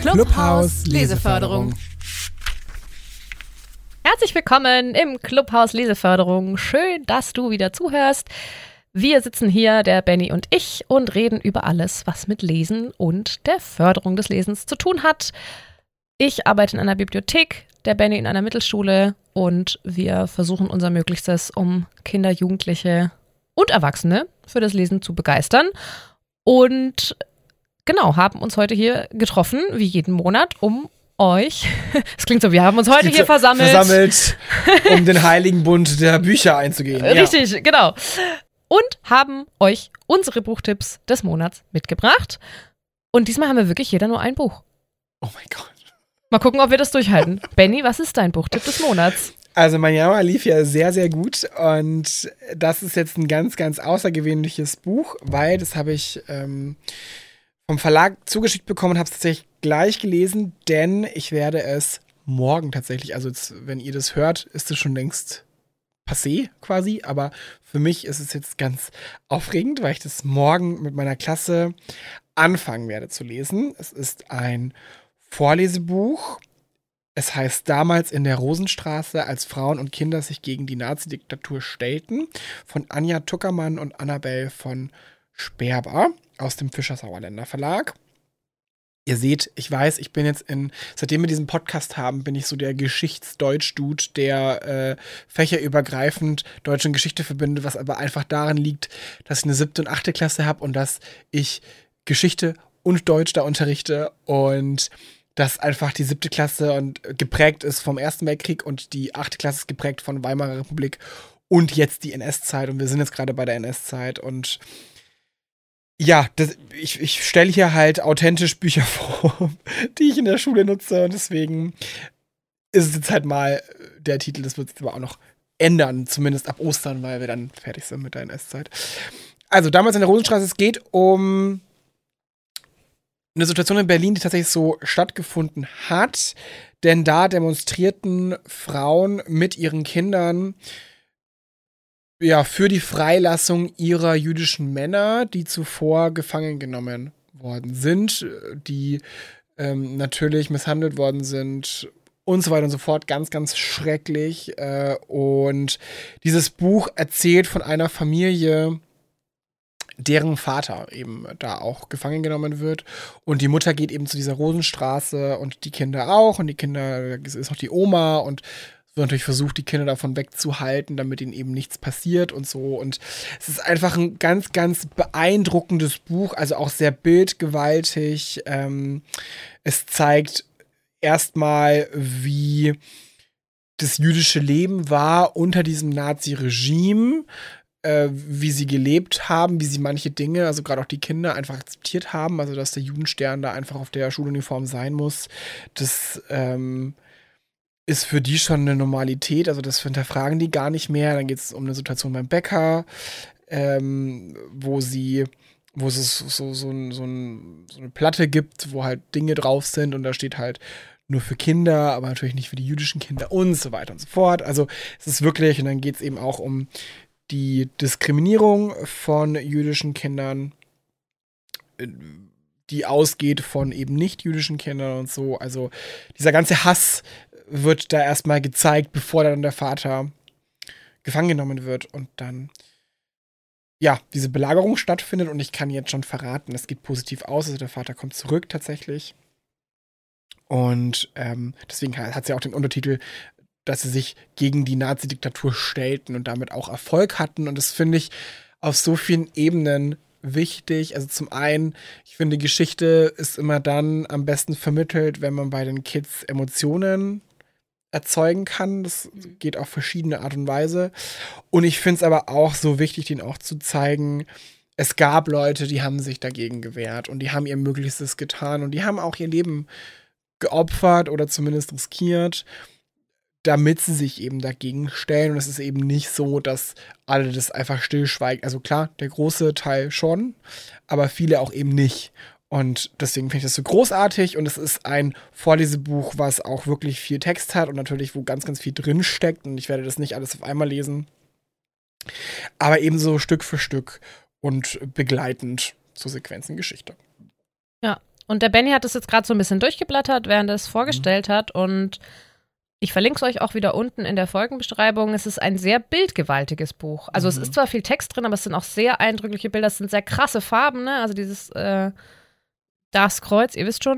Clubhaus Leseförderung. Herzlich willkommen im Clubhaus Leseförderung. Schön, dass du wieder zuhörst. Wir sitzen hier, der Benny und ich, und reden über alles, was mit Lesen und der Förderung des Lesens zu tun hat. Ich arbeite in einer Bibliothek, der Benny in einer Mittelschule, und wir versuchen unser Möglichstes, um Kinder, Jugendliche und Erwachsene für das Lesen zu begeistern. Und genau, haben uns heute hier getroffen, wie jeden Monat, um euch, es klingt so, wir haben uns heute hier versammelt, um den heiligen Bund der Bücher einzugehen. Richtig, ja. Genau. Und haben euch unsere Buchtipps des Monats mitgebracht. Und diesmal haben wir wirklich jeder nur ein Buch. Oh mein Gott. Mal gucken, ob wir das durchhalten. Benny, was ist dein Buchtipp des Monats? Also mein Januar lief ja sehr, sehr gut und das ist jetzt ein ganz, ganz außergewöhnliches Buch, weil das habe ich vom Verlag zugeschickt bekommen und habe es tatsächlich gleich gelesen, denn ich werde es morgen tatsächlich, also jetzt, wenn ihr das hört, ist es schon längst passé quasi, aber für mich ist es jetzt ganz aufregend, weil ich das morgen mit meiner Klasse anfangen werde zu lesen. Es ist ein Vorlesebuch. Es heißt Damals in der Rosenstraße, als Frauen und Kinder sich gegen die Nazi-Diktatur stellten, von Anja Tuckermann und Annabel von Sperber aus dem Fischer-Sauerländer Verlag. Ihr seht, ich weiß, ich bin jetzt seitdem wir diesen Podcast haben, bin ich so der Geschichtsdeutsch-Dude, der fächerübergreifend Deutsch und Geschichte verbindet, was aber einfach daran liegt, dass ich eine 7. und 8. Klasse habe und dass ich Geschichte und Deutsch da unterrichte und dass einfach die 7. Klasse und geprägt ist vom Ersten Weltkrieg und die 8. Klasse ist geprägt von Weimarer Republik und jetzt die NS-Zeit und wir sind jetzt gerade bei der NS-Zeit und ja, ich stelle hier halt authentisch Bücher vor, die ich in der Schule nutze und deswegen ist es jetzt halt mal der Titel, das wird sich aber auch noch ändern, zumindest ab Ostern, weil wir dann fertig sind mit der NS-Zeit. Also damals in der Rosenstraße, es geht um eine Situation in Berlin, die tatsächlich so stattgefunden hat, denn da demonstrierten Frauen mit ihren Kindern ja, für die Freilassung ihrer jüdischen Männer, die zuvor gefangen genommen worden sind, die natürlich misshandelt worden sind und so weiter und so fort. Ganz, ganz schrecklich. Und dieses Buch erzählt von einer Familie, deren Vater eben da auch gefangen genommen wird. Und die Mutter geht eben zu dieser Rosenstraße und die Kinder auch. Und die Kinder, es ist noch die Oma und es wird natürlich versucht, die Kinder davon wegzuhalten, damit ihnen eben nichts passiert und so. Und es ist einfach ein ganz, ganz beeindruckendes Buch, also auch sehr bildgewaltig. Es zeigt erstmal, wie das jüdische Leben war unter diesem Nazi-Regime, wie sie gelebt haben, wie sie manche Dinge, also gerade auch die Kinder, einfach akzeptiert haben. Also, dass der Judenstern da einfach auf der Schuluniform sein muss. Das ist für die schon eine Normalität, also das hinterfragen die gar nicht mehr. Dann geht es um eine Situation beim Bäcker, wo es so eine Platte gibt, wo halt Dinge drauf sind und da steht halt nur für Kinder, aber natürlich nicht für die jüdischen Kinder und so weiter und so fort. Also es ist wirklich, und dann geht es eben auch um die Diskriminierung von jüdischen Kindern, die ausgeht von eben nicht jüdischen Kindern und so. Also dieser ganze Hass wird da erstmal gezeigt, bevor dann der Vater gefangen genommen wird und dann ja, diese Belagerung stattfindet und ich kann jetzt schon verraten, es geht positiv aus, also der Vater kommt zurück tatsächlich und deswegen hat sie auch den Untertitel, dass sie sich gegen die Nazi-Diktatur stellten und damit auch Erfolg hatten und das finde ich auf so vielen Ebenen wichtig. Also zum einen, ich finde, Geschichte ist immer dann am besten vermittelt, wenn man bei den Kids Emotionen erzeugen kann. Das geht auf verschiedene Art und Weise. Und ich finde es aber auch so wichtig, denen auch zu zeigen, es gab Leute, die haben sich dagegen gewehrt und die haben ihr Möglichstes getan und die haben auch ihr Leben geopfert oder zumindest riskiert, damit sie sich eben dagegen stellen. Und es ist eben nicht so, dass alle das einfach stillschweigen. Also klar, der große Teil schon, aber viele auch eben nicht. Und deswegen finde ich das so großartig. Und es ist ein Vorlesebuch, was auch wirklich viel Text hat und natürlich, wo ganz, ganz viel drin steckt. Und ich werde das nicht alles auf einmal lesen. Aber eben so Stück für Stück und begleitend zur Sequenzengeschichte. Ja, Und der Benny hat es jetzt gerade so ein bisschen durchgeblättert, während er es vorgestellt hat. Und ich verlinke es euch auch wieder unten in der Folgenbeschreibung. Es ist ein sehr bildgewaltiges Buch. Also es ist zwar viel Text drin, aber es sind auch sehr eindrückliche Bilder. Es sind sehr krasse Farben, ne? Also dieses Das Kreuz, ihr wisst schon,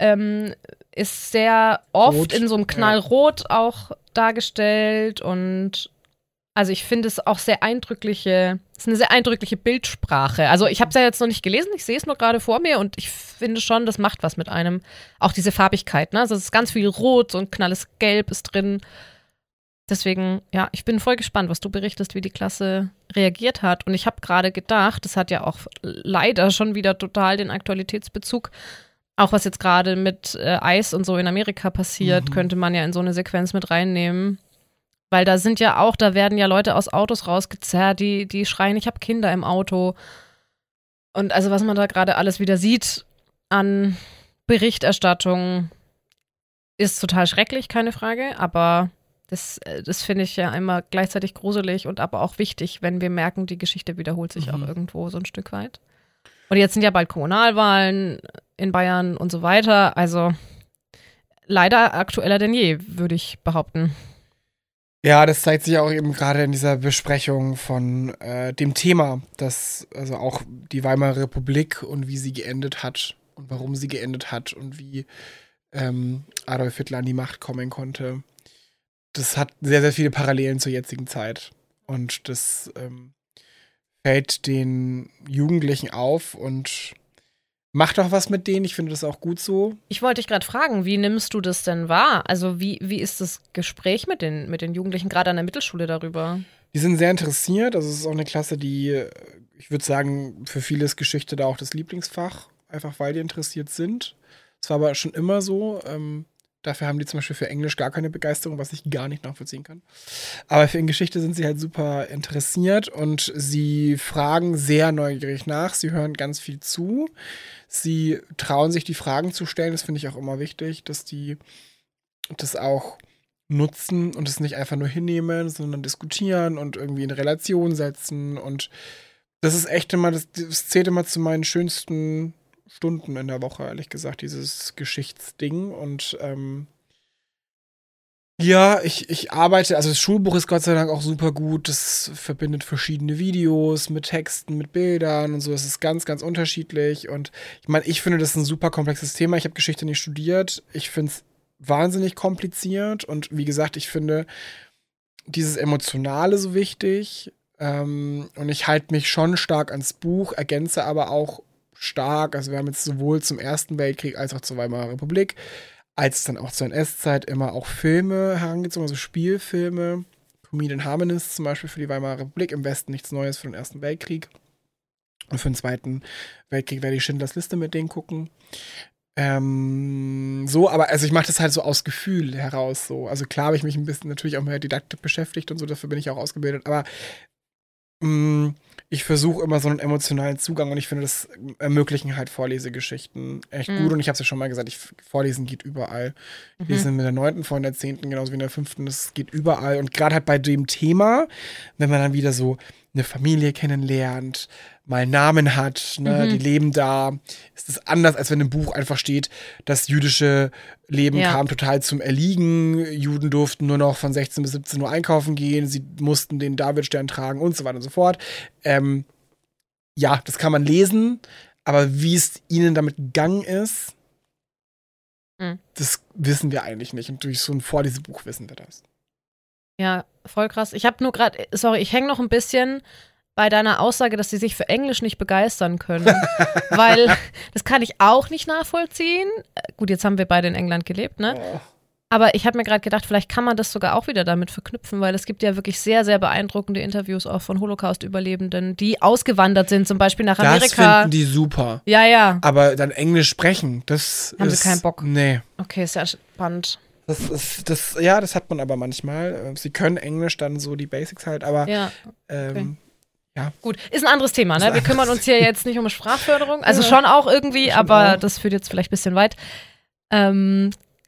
ist sehr oft Rot, in so einem Knallrot auch dargestellt. Und also ich finde es auch sehr eindrückliche, es ist eine sehr eindrückliche Bildsprache. Also ich habe es ja jetzt noch nicht gelesen, ich sehe es nur gerade vor mir und ich finde schon, das macht was mit einem. Auch diese Farbigkeit, ne? Also es ist ganz viel Rot, so ein knalles Gelb ist drin. Deswegen, ja, ich bin voll gespannt, was du berichtest, wie die Klasse reagiert hat. Und ich habe gerade gedacht, das hat ja auch leider schon wieder total den Aktualitätsbezug. Auch was jetzt gerade mit Eis und so in Amerika passiert, könnte man ja in so eine Sequenz mit reinnehmen. Weil da werden ja Leute aus Autos rausgezerrt, die schreien, ich habe Kinder im Auto. Und also was man da gerade alles wieder sieht an Berichterstattung, ist total schrecklich, keine Frage. Aber das finde ich ja immer gleichzeitig gruselig und aber auch wichtig, wenn wir merken, die Geschichte wiederholt sich auch irgendwo so ein Stück weit. Und jetzt sind ja bald Kommunalwahlen in Bayern und so weiter. Also leider aktueller denn je, würde ich behaupten. Ja, das zeigt sich auch eben gerade in dieser Besprechung von dem Thema, dass also auch die Weimarer Republik und wie sie geendet hat und warum sie geendet hat und wie Adolf Hitler an die Macht kommen konnte. Das hat sehr, sehr viele Parallelen zur jetzigen Zeit. Und das fällt den Jugendlichen auf und macht auch was mit denen. Ich finde das auch gut so. Ich wollte dich gerade fragen, wie nimmst du das denn wahr? Also wie ist das Gespräch mit den Jugendlichen, gerade an der Mittelschule darüber? Die sind sehr interessiert. Also es ist auch eine Klasse, die, ich würde sagen, für viele ist Geschichte da auch das Lieblingsfach. Einfach weil die interessiert sind. Das war aber schon immer so. Dafür haben die zum Beispiel für Englisch gar keine Begeisterung, was ich gar nicht nachvollziehen kann. Aber für Geschichte sind sie halt super interessiert und sie fragen sehr neugierig nach. Sie hören ganz viel zu. Sie trauen sich, die Fragen zu stellen. Das finde ich auch immer wichtig, dass die das auch nutzen und es nicht einfach nur hinnehmen, sondern diskutieren und irgendwie in Relation setzen. Und das ist echt immer, das zählt immer zu meinen schönsten Stunden in der Woche, ehrlich gesagt, dieses Geschichtsding. Und ja, ich arbeite, also das Schulbuch ist Gott sei Dank auch super gut. Das verbindet verschiedene Videos mit Texten, mit Bildern und so. Es ist ganz, ganz unterschiedlich. Und ich meine, ich finde das ein super komplexes Thema. Ich habe Geschichte nicht studiert. Ich finde es wahnsinnig kompliziert. Und wie gesagt, ich finde dieses Emotionale so wichtig. Und ich halte mich schon stark ans Buch, ergänze aber auch stark. Also wir haben jetzt sowohl zum Ersten Weltkrieg als auch zur Weimarer Republik, als dann auch zur NS-Zeit immer auch Filme herangezogen, also Spielfilme. Comedian Harmonists zum Beispiel für die Weimarer Republik, im Westen nichts Neues für den Ersten Weltkrieg. Und für den Zweiten Weltkrieg werde ich Schindlers Liste mit denen gucken. So, aber also ich mache das halt so aus Gefühl heraus. So. Also klar habe ich mich ein bisschen natürlich auch mit der Didaktik beschäftigt und so, dafür bin ich auch ausgebildet, aber ich versuche immer so einen emotionalen Zugang und ich finde, das ermöglichen halt Vorlesegeschichten echt gut. Und ich habe es ja schon mal gesagt, Vorlesen geht überall. Ich lese mit der 9. vor, in der 10. genauso wie in der 5. Das geht überall. Und gerade halt bei dem Thema, wenn man dann wieder so eine Familie kennenlernt, mal Namen hat, ne, die leben da, ist es anders, als wenn im Buch einfach steht, das jüdische Leben kam total zum Erliegen, Juden durften nur noch von 16 bis 17 Uhr einkaufen gehen, sie mussten den Davidstern tragen und so weiter und so fort. Ja, das kann man lesen, aber wie es ihnen damit gegangen ist, das wissen wir eigentlich nicht. Und durch so ein Vorlesebuch wissen wir das. Ja, voll krass. Ich habe nur gerade, sorry, ich hänge noch ein bisschen bei deiner Aussage, dass sie sich für Englisch nicht begeistern können. Weil das kann ich auch nicht nachvollziehen. Gut, jetzt haben wir beide in England gelebt, ne? Oh. Aber ich habe mir gerade gedacht, vielleicht kann man das sogar auch wieder damit verknüpfen, weil es gibt ja wirklich sehr, sehr beeindruckende Interviews auch von Holocaust-Überlebenden, die ausgewandert sind, zum Beispiel nach Amerika. Das finden die super. Ja, ja. Aber dann Englisch sprechen, das haben sie keinen Bock. Nee. Okay, ist ja spannend. Das hat man aber manchmal. Sie können Englisch, dann so die Basics halt, aber ja. Okay. Ja. Gut, ist ein anderes Thema, ne? Wir kümmern uns hier jetzt nicht um Sprachförderung, also schon auch irgendwie, aber das führt jetzt vielleicht ein bisschen weit.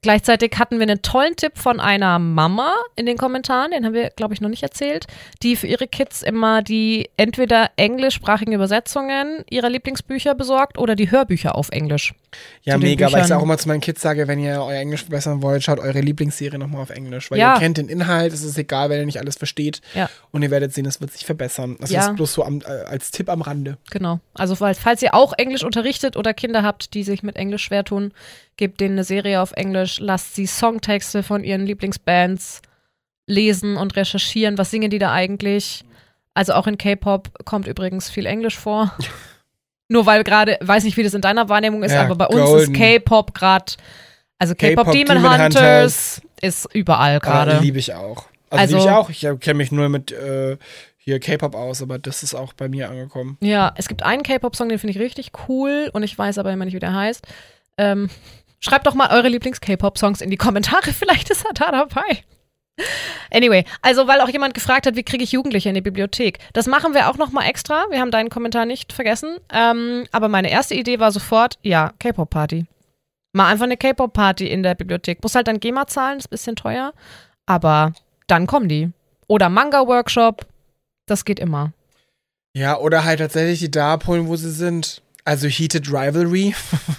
Gleichzeitig hatten wir einen tollen Tipp von einer Mama in den Kommentaren, den haben wir, glaube ich, noch nicht erzählt, die für ihre Kids immer die entweder englischsprachigen Übersetzungen ihrer Lieblingsbücher besorgt oder die Hörbücher auf Englisch. Ja, mega, weil ich auch immer zu meinen Kids sage, wenn ihr euer Englisch verbessern wollt, schaut eure Lieblingsserie nochmal auf Englisch, weil ihr kennt den Inhalt, es ist egal, wenn ihr nicht alles versteht und ihr werdet sehen, es wird sich verbessern. Das ist bloß so als Tipp am Rande. Genau, also falls ihr auch Englisch unterrichtet oder Kinder habt, die sich mit Englisch schwer tun, gebt denen eine Serie auf Englisch, lasst sie Songtexte von ihren Lieblingsbands lesen und recherchieren, was singen die da eigentlich. Also auch in K-Pop kommt übrigens viel Englisch vor. Nur weil gerade, weiß nicht, wie das in deiner Wahrnehmung ist, aber bei uns ist K-Pop gerade, also K-Pop Demon Hunters ist überall gerade. Liebe ich auch. Also liebe ich auch. Ich kenne mich nur mit hier K-Pop aus, aber das ist auch bei mir angekommen. Ja, es gibt einen K-Pop-Song, den finde ich richtig cool und ich weiß aber immer nicht, wie der heißt. Schreibt doch mal eure Lieblings-K-Pop-Songs in die Kommentare, vielleicht ist er da dabei. Anyway, also weil auch jemand gefragt hat, wie kriege ich Jugendliche in die Bibliothek? Das machen wir auch nochmal extra, wir haben deinen Kommentar nicht vergessen, aber meine erste Idee war sofort, K-Pop-Party. Mal einfach eine K-Pop-Party in der Bibliothek. Muss halt dann GEMA zahlen, ist ein bisschen teuer, aber dann kommen die. Oder Manga-Workshop, das geht immer. Ja, oder halt tatsächlich die da abholen, wo sie sind. Also Heated Rivalry.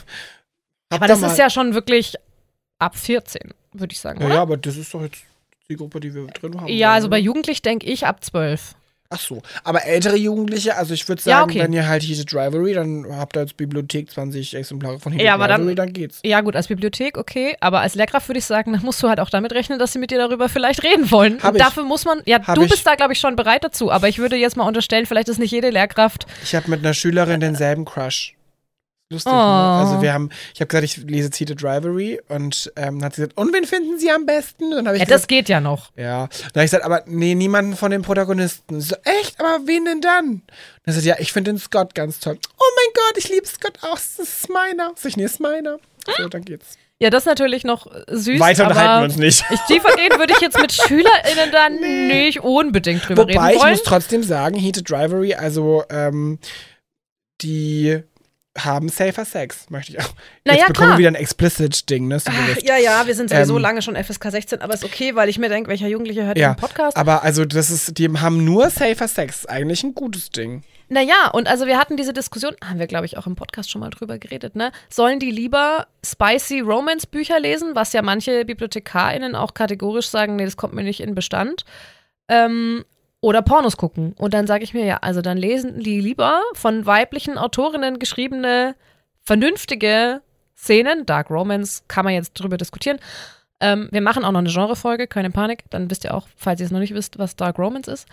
Aber das ist ja schon wirklich ab 14, würde ich sagen, oder? Ja, aber das ist doch jetzt die Gruppe, die wir drin haben. Ja, also bei Jugendlich denke ich ab 12. Ach so, aber ältere Jugendliche, also ich würde sagen, wenn ihr halt Heated Rivalry, dann habt ihr als Bibliothek 20 Exemplare von Heated Rivalry, dann geht's. Ja gut, als Bibliothek, okay, aber als Lehrkraft würde ich sagen, dann musst du halt auch damit rechnen, dass sie mit dir darüber vielleicht reden wollen. Und dafür muss man, du bist da glaube ich schon bereit dazu, aber ich würde jetzt mal unterstellen, vielleicht ist nicht jede Lehrkraft. Ich habe mit einer Schülerin denselben Crush. Lustig, ne? Also ich habe gesagt, ich lese Heated Rivalry und dann hat sie gesagt, und wen finden Sie am besten? Dann ich gesagt, das geht ja noch. Ja, dann habe ich gesagt, aber nee, niemanden von den Protagonisten. So, echt? Aber wen denn dann? Dann hat sie gesagt, ich finde den Scott ganz toll. Oh mein Gott, ich liebe Scott auch, das ist meiner. So, ich ist meiner. So, dann geht's. Ja, das ist natürlich noch süß, weiter unterhalten wir uns nicht. Tiefer gehen würde ich jetzt mit SchülerInnen dann nicht unbedingt drüber reden wollen. Wobei, ich muss trotzdem sagen, Heated Rivalry, also die haben safer Sex, möchte ich auch. Jetzt bekommen wir wieder ein Explicit-Ding, ne? Ja, wir sind sowieso lange schon FSK 16, aber ist okay, weil ich mir denke, welcher Jugendliche hört den Podcast? Aber also die haben nur safer Sex, eigentlich ein gutes Ding. Naja, und also wir hatten diese Diskussion, haben wir, glaube ich, auch im Podcast schon mal drüber geredet, ne? Sollen die lieber spicy Romance-Bücher lesen, was ja manche BibliothekarInnen auch kategorisch sagen, nee, das kommt mir nicht in Bestand, oder Pornos gucken. Und dann sage ich mir, also dann lesen die lieber von weiblichen Autorinnen geschriebene, vernünftige Szenen. Dark Romance, kann man jetzt drüber diskutieren. Wir machen auch noch eine Genrefolge, keine Panik. Dann wisst ihr auch, falls ihr es noch nicht wisst, was Dark Romance ist.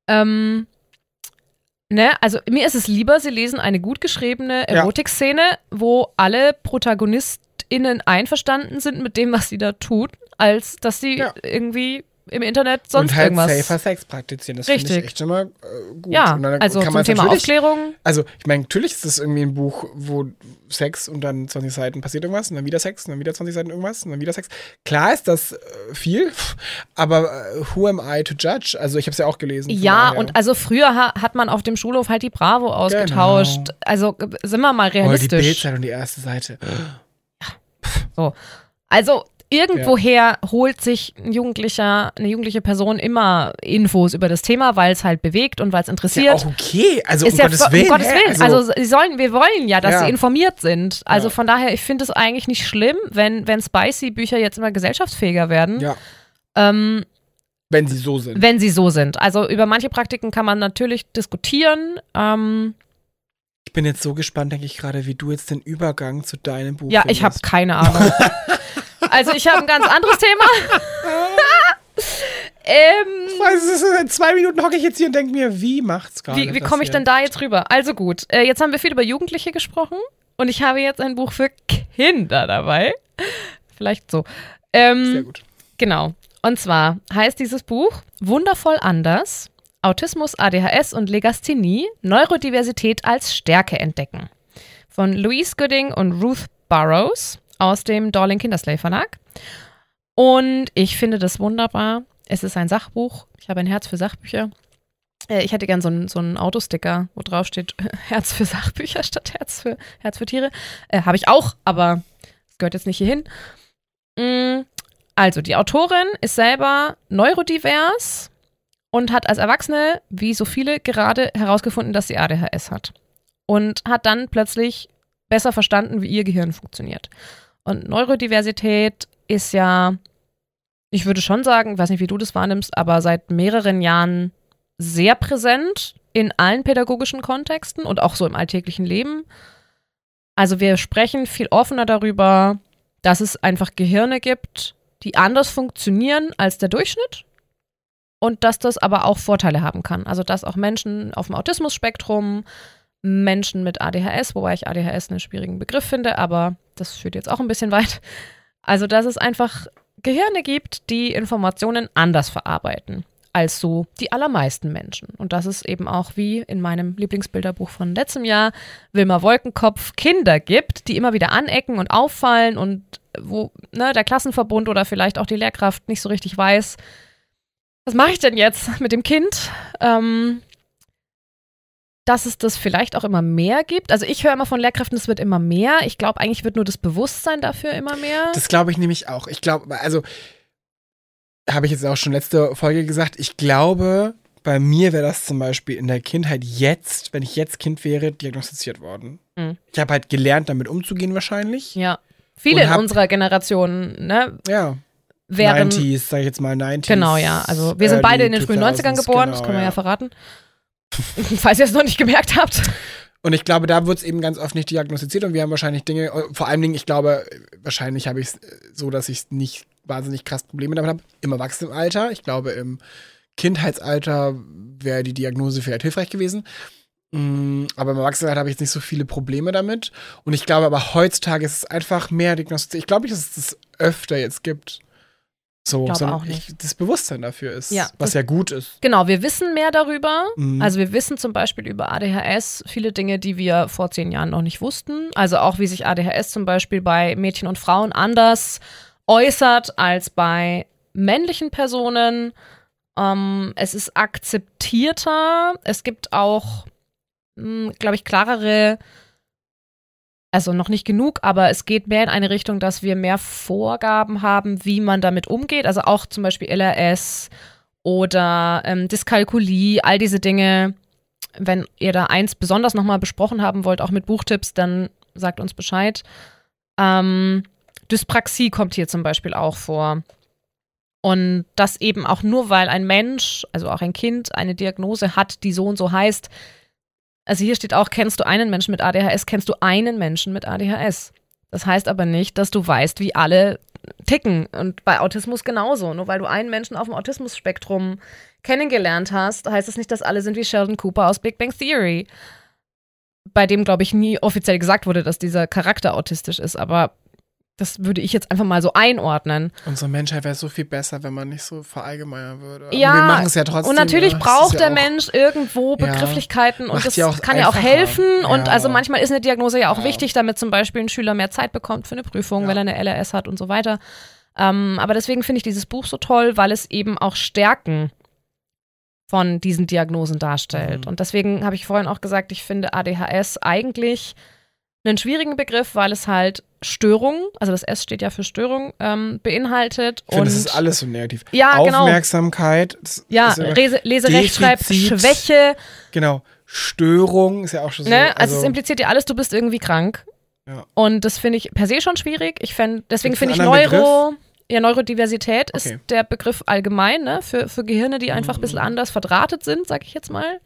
Also mir ist es lieber, sie lesen eine gut geschriebene Erotikszene, wo alle ProtagonistInnen einverstanden sind mit dem, was sie da tun, als dass sie irgendwie im Internet sonst und halt irgendwas. Safer Sex praktizieren, das finde ich echt immer gut. Ja, und dann also zum Thema Aufklärung. Also ich meine, natürlich ist das irgendwie ein Buch, wo Sex und dann 20 Seiten passiert irgendwas und dann wieder Sex und dann wieder 20 Seiten irgendwas und dann wieder Sex. Klar ist das viel, aber who am I to judge? Also ich habe es ja auch gelesen. Ja, und also früher hat man auf dem Schulhof halt die Bravo ausgetauscht. Genau. Also sind wir mal realistisch. Die Bildzeitung und die erste Seite. So, also irgendwoher holt sich eine jugendliche Person immer Infos über das Thema, weil es halt bewegt und weil es interessiert. Ist ja auch okay, also um Gottes Willen. Also wir wollen ja, dass sie informiert sind. Also von daher, ich finde es eigentlich nicht schlimm, wenn Spicy-Bücher jetzt immer gesellschaftsfähiger werden. Ja. Wenn sie so sind. Wenn sie so sind. Also über manche Praktiken kann man natürlich diskutieren. Ich bin jetzt so gespannt, denke ich gerade, wie du jetzt den Übergang zu deinem Buch findest. Ich habe keine Ahnung. Also ich habe ein ganz anderes Thema. Ich weiß, in 2 Minuten hocke ich jetzt hier und denke mir, wie macht's gerade? Wie komme ich denn da jetzt rüber? Also gut, jetzt haben wir viel über Jugendliche gesprochen und ich habe jetzt ein Buch für Kinder dabei. Vielleicht so. Sehr gut. Genau. Und zwar heißt dieses Buch Wundervoll anders. Autismus, ADHS und Legasthenie. Neurodiversität als Stärke entdecken. Von Louise Gooding und Ruth Burrows. Aus dem Dorling Kindersley Verlag. Und ich finde das wunderbar. Es ist ein Sachbuch. Ich habe ein Herz für Sachbücher. Ich hätte gern so einen Autosticker, wo drauf steht Herz für Sachbücher statt Herz für Tiere. Habe ich auch, aber es gehört jetzt nicht hierhin. Also, die Autorin ist selber neurodivers und hat als Erwachsene, wie so viele, gerade herausgefunden, dass sie ADHS hat. Und hat dann plötzlich besser verstanden, wie ihr Gehirn funktioniert. Und Neurodiversität ist ja, ich würde schon sagen, ich weiß nicht, wie du das wahrnimmst, aber seit mehreren Jahren sehr präsent in allen pädagogischen Kontexten und auch so im alltäglichen Leben. Also wir sprechen viel offener darüber, dass es einfach Gehirne gibt, die anders funktionieren als der Durchschnitt und dass das aber auch Vorteile haben kann. Also dass auch Menschen auf dem Autismus-Spektrum, Menschen mit ADHS, wobei ich ADHS einen schwierigen Begriff finde, aber das führt jetzt auch ein bisschen weit. Also dass es einfach Gehirne gibt, die Informationen anders verarbeiten als so die allermeisten Menschen. Und dass es eben auch, wie in meinem Lieblingsbilderbuch von letztem Jahr, Wilma Wolkenkopf, Kinder gibt, die immer wieder anecken und auffallen und wo der Klassenverbund oder vielleicht auch die Lehrkraft nicht so richtig weiß, was mache ich denn jetzt mit dem Kind? Dass es das vielleicht auch immer mehr gibt. Also ich höre immer von Lehrkräften, es wird immer mehr. Ich glaube, eigentlich wird nur das Bewusstsein dafür immer mehr. Das glaube ich nämlich auch. Ich glaube, also habe ich jetzt auch schon letzte Folge gesagt, ich glaube, bei mir wäre das zum Beispiel in der Kindheit jetzt, wenn ich jetzt Kind wäre, diagnostiziert worden. Mhm. Ich habe halt gelernt, damit umzugehen wahrscheinlich. Ja, viele in unserer Generation, ne? Ja. Wären 90s, sag ich jetzt mal 90s. Genau, ja. Also wir sind beide in den frühen 90ern geboren, genau, das können wir ja verraten. Falls ihr es noch nicht gemerkt habt. Und ich glaube, da wird es eben ganz oft nicht diagnostiziert und wir haben wahrscheinlich Dinge, vor allen Dingen, ich glaube, wahrscheinlich habe ich es so, dass ich nicht wahnsinnig krass Probleme damit habe, im Erwachsenenalter. Ich glaube, im Kindheitsalter wäre die Diagnose vielleicht hilfreich gewesen. Aber im Erwachsenenalter habe ich jetzt nicht so viele Probleme damit. Und ich glaube aber heutzutage ist es einfach mehr diagnostiziert. Ich glaube nicht, dass es das öfter jetzt gibt. So, sondern das Bewusstsein dafür ist, ja, was ja gut ist. Genau, wir wissen mehr darüber. Also wir wissen zum Beispiel über ADHS viele Dinge, die wir vor 10 Jahren noch nicht wussten. Also auch, wie sich ADHS zum Beispiel bei Mädchen und Frauen anders äußert als bei männlichen Personen. Es ist akzeptierter. Es gibt auch, glaube ich, klarere, also noch nicht genug, aber es geht mehr in eine Richtung, dass wir mehr Vorgaben haben, wie man damit umgeht. Also auch zum Beispiel LRS oder Dyskalkulie, all diese Dinge. Wenn ihr da eins besonders nochmal besprochen haben wollt, auch mit Buchtipps, dann sagt uns Bescheid. Dyspraxie kommt hier zum Beispiel auch vor. Und das eben auch nur, weil ein Mensch, also auch ein Kind, eine Diagnose hat, die so und so heißt. Also hier steht auch, kennst du einen Menschen mit ADHS, kennst du einen Menschen mit ADHS. Das heißt aber nicht, dass du weißt, wie alle ticken. Und bei Autismus genauso. Nur weil du einen Menschen auf dem Autismus-Spektrum kennengelernt hast, heißt es nicht, dass alle sind wie Sheldon Cooper aus Big Bang Theory. Bei dem, glaube ich, nie offiziell gesagt wurde, dass dieser Charakter autistisch ist. Aber das würde ich jetzt einfach mal so einordnen. Unsere Menschheit wäre so viel besser, wenn man nicht so verallgemeinern würde. Aber ja, wir machen es ja trotzdem. Und natürlich braucht der Mensch irgendwo Begrifflichkeiten und das kann ja auch helfen. Ja. Und also manchmal ist eine Diagnose ja auch wichtig, damit zum Beispiel ein Schüler mehr Zeit bekommt für eine Prüfung, weil er eine LRS hat und so weiter. Aber deswegen finde ich dieses Buch so toll, weil es eben auch Stärken von diesen Diagnosen darstellt. Und deswegen habe ich vorhin auch gesagt, ich finde ADHS eigentlich einen schwierigen Begriff, weil es halt Störung, also das S steht ja für Störung, beinhaltet. Ich finde, das ist alles so negativ. Ja, Aufmerksamkeit. Genau. Leserechtschreibschwäche. Genau. Störung ist ja auch schon so. Ne? Also es impliziert ja alles, du bist irgendwie krank. Ja. Und das finde ich per se schon schwierig. Deswegen finde ich Neurodiversität ist der Begriff allgemein, ne? Für Gehirne, die einfach ein bisschen anders verdrahtet sind, sag ich jetzt mal.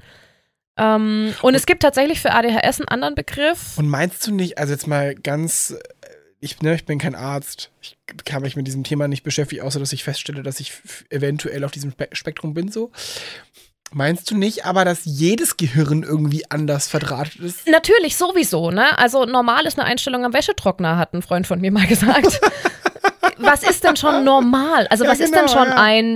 Und es gibt tatsächlich für ADHS einen anderen Begriff. Und meinst du nicht, also jetzt mal ganz, ich bin kein Arzt, ich kann mich mit diesem Thema nicht beschäftigen, außer dass ich feststelle, dass ich eventuell auf diesem Spektrum bin so. Meinst du nicht aber, dass jedes Gehirn irgendwie anders verdrahtet ist? Natürlich, sowieso, ne? Also normal ist eine Einstellung am Wäschetrockner, hat ein Freund von mir mal gesagt. Was ist denn schon normal? Also was ist denn schon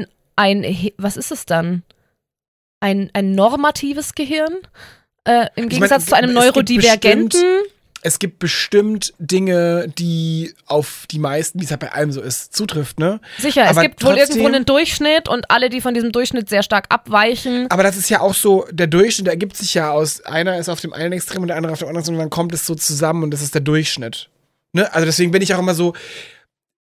was ist es dann? Ein normatives Gehirn im Gegensatz zu einem neurodivergenten. Es gibt bestimmt Dinge, die auf die meisten, wie es halt bei allem so ist, zutrifft, ne? Sicher, aber es gibt wohl irgendwo einen Durchschnitt und alle, die von diesem Durchschnitt sehr stark abweichen. Aber das ist ja auch so, der Durchschnitt ergibt sich ja aus, einer ist auf dem einen Extrem und der andere auf dem anderen Extrem und dann kommt es so zusammen und das ist der Durchschnitt. Ne? Also deswegen bin ich auch immer so,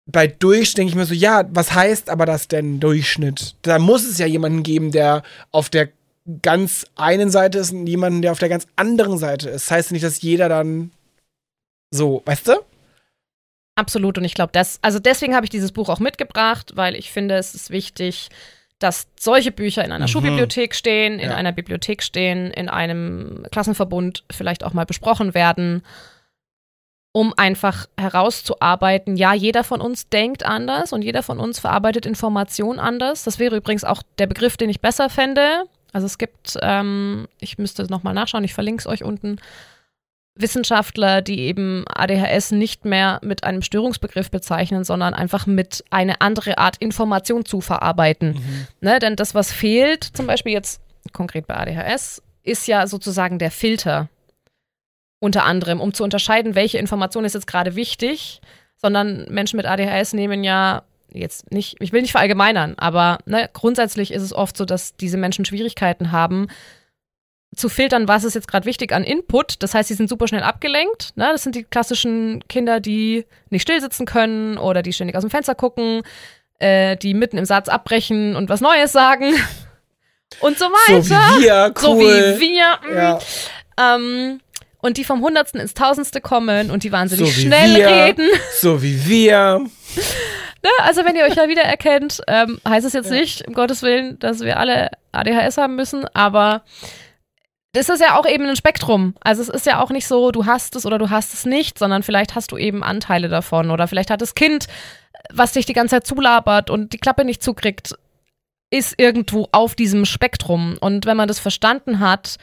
bei Durchschnitt denke ich mir so, ja, was heißt aber das denn Durchschnitt? Da muss es ja jemanden geben, der auf der ganz einen Seite ist und jemanden, der auf der ganz anderen Seite ist. Das heißt nicht, dass jeder dann so, weißt du? Absolut. Und ich glaube, deswegen habe ich dieses Buch auch mitgebracht, weil ich finde, es ist wichtig, dass solche Bücher in einer Schulbibliothek stehen, in einer Bibliothek stehen, in einem Klassenverbund vielleicht auch mal besprochen werden, um einfach herauszuarbeiten, ja, jeder von uns denkt anders und jeder von uns verarbeitet Information anders. Das wäre übrigens auch der Begriff, den ich besser fände. Also es gibt, ich müsste nochmal nachschauen, ich verlinke es euch unten, Wissenschaftler, die eben ADHS nicht mehr mit einem Störungsbegriff bezeichnen, sondern einfach mit eine andere Art Information zu verarbeiten. Ne? Denn das, was fehlt, zum Beispiel jetzt konkret bei ADHS, ist ja sozusagen der Filter. Unter anderem, um zu unterscheiden, welche Information ist jetzt gerade wichtig, sondern Menschen mit ADHS nehmen ja jetzt nicht, ich will nicht verallgemeinern, aber ne, grundsätzlich ist es oft so, dass diese Menschen Schwierigkeiten haben, zu filtern, was ist jetzt gerade wichtig an Input. Das heißt, sie sind super schnell abgelenkt. Ne? Das sind die klassischen Kinder, die nicht still sitzen können oder die ständig aus dem Fenster gucken, die mitten im Satz abbrechen und was Neues sagen und so weiter. So wie wir, cool. So wie wir. Ja. Und die vom Hundertsten ins Tausendste kommen und die wahnsinnig schnell reden. So wie wir. Ne? Also wenn ihr euch ja wiedererkennt, heißt es jetzt nicht, um Gottes Willen, dass wir alle ADHS haben müssen, aber das ist ja auch eben ein Spektrum. Also es ist ja auch nicht so, du hast es oder du hast es nicht, sondern vielleicht hast du eben Anteile davon oder vielleicht hat das Kind, was dich die ganze Zeit zulabert und die Klappe nicht zukriegt, ist irgendwo auf diesem Spektrum. Und wenn man das verstanden hat,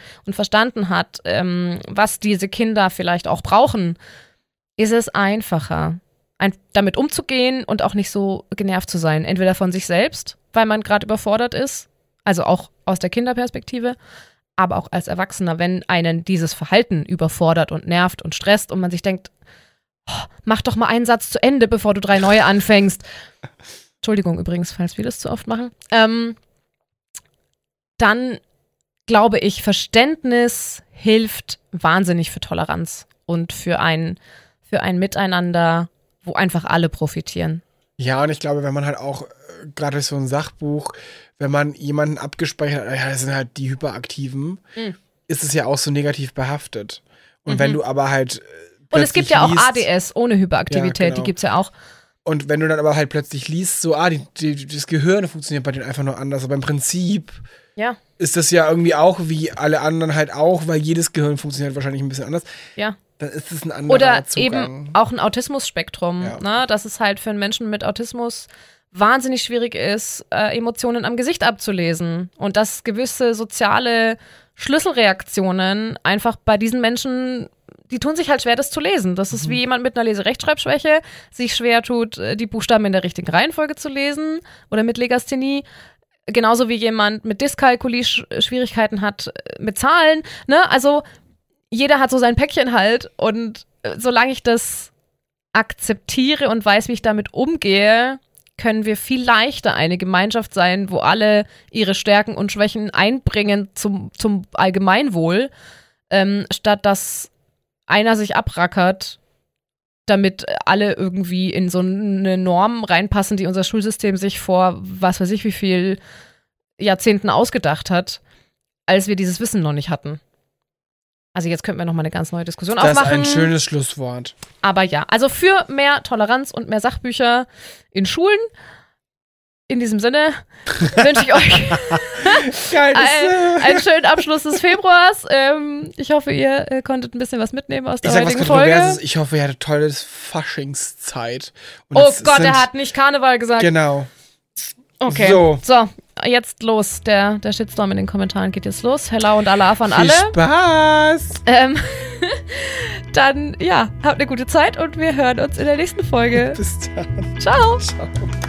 was diese Kinder vielleicht auch brauchen, ist es einfacher, damit umzugehen und auch nicht so genervt zu sein. Entweder von sich selbst, weil man gerade überfordert ist, also auch aus der Kinderperspektive, aber auch als Erwachsener, wenn einen dieses Verhalten überfordert und nervt und stresst und man sich denkt, mach doch mal einen Satz zu Ende, bevor du 3 neue anfängst. Entschuldigung übrigens, falls wir das zu oft machen. Dann glaube ich, Verständnis hilft wahnsinnig für Toleranz und für ein Miteinander, wo einfach alle profitieren. Ja, und ich glaube, wenn man halt auch, gerade durch so ein Sachbuch, wenn man jemanden abgespeichert hat, ja, das sind halt die Hyperaktiven, ist es ja auch so negativ behaftet. Und wenn du aber halt und es gibt ja auch ADS ohne Hyperaktivität, genau. Die gibt es ja auch. Und wenn du dann aber halt plötzlich liest, so, das Gehirn funktioniert bei denen einfach nur anders. Aber im Prinzip ist das ja irgendwie auch wie alle anderen halt auch, weil jedes Gehirn funktioniert wahrscheinlich ein bisschen anders. Ja. Dann ist es ein anderer Zugang. Oder eben auch ein Autismus-Spektrum, ne? Dass es halt für einen Menschen mit Autismus wahnsinnig schwierig ist, Emotionen am Gesicht abzulesen. Und dass gewisse soziale Schlüsselreaktionen einfach bei diesen Menschen, die tun sich halt schwer, das zu lesen. Das ist wie jemand mit einer Leserechtschreibschwäche sich schwer tut, die Buchstaben in der richtigen Reihenfolge zu lesen oder mit Legasthenie. Genauso wie jemand mit Dyskalkulie Schwierigkeiten hat mit Zahlen. Ne? Also jeder hat so sein Päckchen halt. Und solange ich das akzeptiere und weiß, wie ich damit umgehe, können wir viel leichter eine Gemeinschaft sein, wo alle ihre Stärken und Schwächen einbringen zum Allgemeinwohl, statt dass einer sich abrackert, damit alle irgendwie in so eine Norm reinpassen, die unser Schulsystem sich vor was weiß ich wie viel Jahrzehnten ausgedacht hat, als wir dieses Wissen noch nicht hatten. Also jetzt könnten wir noch mal eine ganz neue Diskussion aufmachen. Das ist ein schönes Schlusswort. Aber ja, also für mehr Toleranz und mehr Sachbücher in Schulen. In diesem Sinne wünsche ich euch einen schönen Abschluss des Februars. Ich hoffe, ihr konntet ein bisschen was mitnehmen aus der heutigen Folge. Ich hoffe, ihr hattet tolle Faschingszeit. Und oh Gott, er hat nicht Karneval gesagt. Genau. Okay, so jetzt los. Der Shitstorm in den Kommentaren geht jetzt los. Hello und Alaf an alle. Viel Spaß! Dann, ja, habt eine gute Zeit und wir hören uns in der nächsten Folge. Bis dann. Ciao. Ciao.